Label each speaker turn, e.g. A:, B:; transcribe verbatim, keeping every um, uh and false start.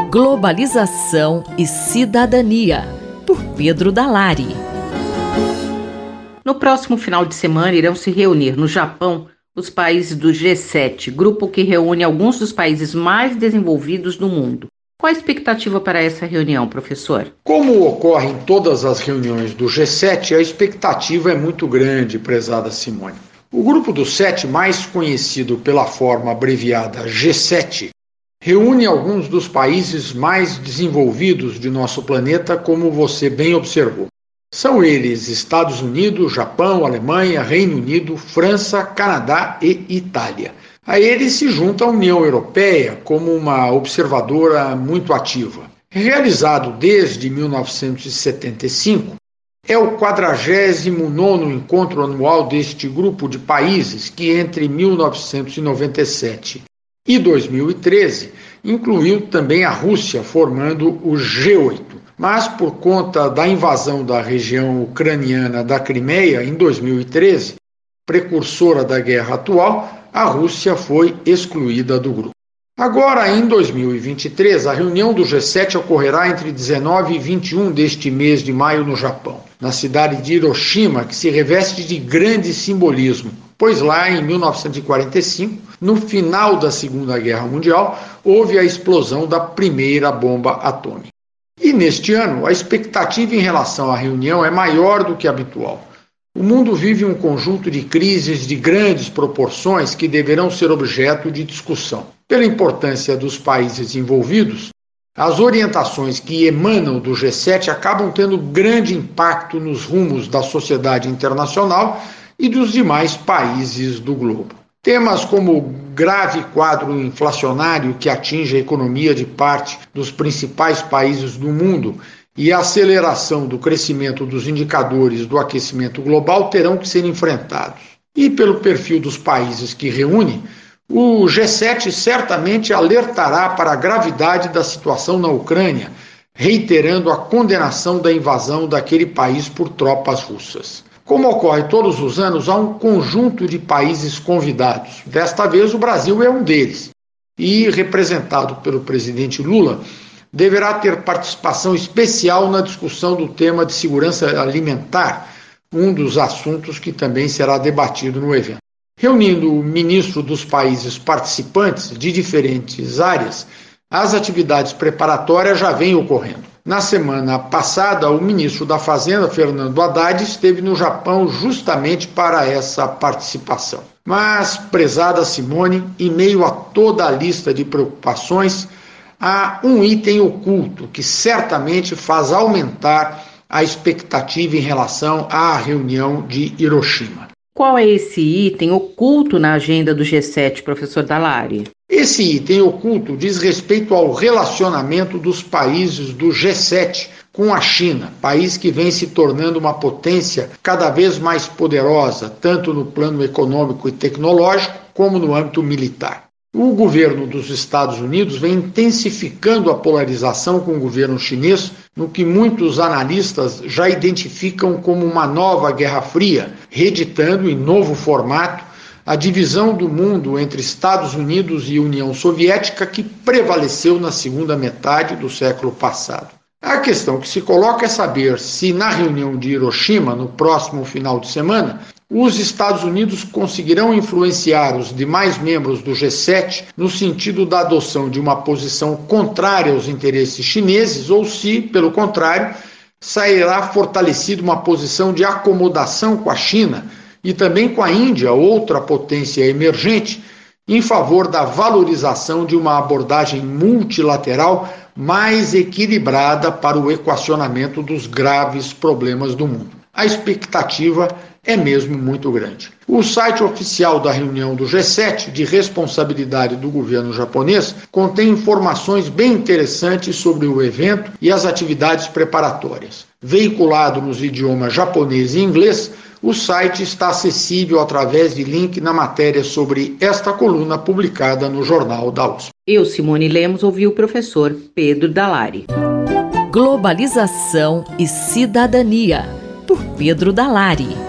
A: Globalização e Cidadania, por Pedro Dalari.
B: No próximo final de semana irão se reunir no Japão os países do G sete, grupo que reúne alguns dos países mais desenvolvidos do mundo. Qual a expectativa para essa reunião, professor?
C: Como ocorre em todas as reuniões do G sete, a expectativa é muito grande, prezada Simone. O grupo dos sete, mais conhecido pela forma abreviada G sete, reúne alguns dos países mais desenvolvidos de nosso planeta, como você bem observou. São eles Estados Unidos, Japão, Alemanha, Reino Unido, França, Canadá e Itália. A eles se junta a União Europeia como uma observadora muito ativa. Realizado desde mil novecentos e setenta e cinco, é o quadragésimo nono encontro anual deste grupo de países que entre mil novecentos e noventa e sete e dois mil e treze incluiu também a Rússia, formando o G oito. Mas por conta da invasão da região ucraniana da Crimeia em dois mil e treze, precursora da guerra atual, a Rússia foi excluída do grupo. Agora, em dois mil e vinte e três, a reunião do G sete ocorrerá entre dezenove e vinte e um deste mês de maio no Japão, na cidade de Hiroshima, que se reveste de grande simbolismo, pois lá em mil novecentos e quarenta e cinco, no final da Segunda Guerra Mundial, houve a explosão da primeira bomba atômica. E neste ano, a expectativa em relação à reunião é maior do que habitual. O mundo vive um conjunto de crises de grandes proporções que deverão ser objeto de discussão. Pela importância dos países envolvidos, as orientações que emanam do G sete acabam tendo grande impacto nos rumos da sociedade internacional e dos demais países do globo. Temas como o grave quadro inflacionário que atinge a economia de parte dos principais países do mundo e a aceleração do crescimento dos indicadores do aquecimento global terão que ser enfrentados. E pelo perfil dos países que reúne, o G sete certamente alertará para a gravidade da situação na Ucrânia, reiterando a condenação da invasão daquele país por tropas russas. Como ocorre todos os anos, há um conjunto de países convidados. Desta vez, o Brasil é um deles. E, representado pelo presidente Lula, deverá ter participação especial na discussão do tema de segurança alimentar, um dos assuntos que também será debatido no evento. Reunindo o ministro dos países participantes de diferentes áreas, as atividades preparatórias já vêm ocorrendo. Na semana passada, o ministro da Fazenda, Fernando Haddad, esteve no Japão justamente para essa participação. Mas, prezada Simone, em meio a toda a lista de preocupações, há um item oculto que certamente faz aumentar a expectativa em relação à reunião de Hiroshima.
B: Qual é esse item oculto na agenda do G sete, professor Dalari?
C: Esse item oculto diz respeito ao relacionamento dos países do G sete com a China, país que vem se tornando uma potência cada vez mais poderosa, tanto no plano econômico e tecnológico, como no âmbito militar. O governo dos Estados Unidos vem intensificando a polarização com o governo chinês, no que muitos analistas já identificam como uma nova Guerra Fria, reeditando em novo formato a divisão do mundo entre Estados Unidos e União Soviética que prevaleceu na segunda metade do século passado. A questão que se coloca é saber se na reunião de Hiroshima, no próximo final de semana, os Estados Unidos conseguirão influenciar os demais membros do G sete no sentido da adoção de uma posição contrária aos interesses chineses ou se, pelo contrário, sairá fortalecida uma posição de acomodação com a China e também com a Índia, outra potência emergente, em favor da valorização de uma abordagem multilateral mais equilibrada para o equacionamento dos graves problemas do mundo. A expectativa é mesmo muito grande. O site oficial da reunião do G sete, de responsabilidade do governo japonês, contém informações bem interessantes sobre o evento e as atividades preparatórias. Veiculado nos idiomas japonês e inglês, o site está acessível através de link na matéria sobre esta coluna publicada no Jornal da U S P.
B: Eu, Simone Lemos, ouvi o professor Pedro Dalari.
A: Globalização e Cidadania, por Pedro Dalari.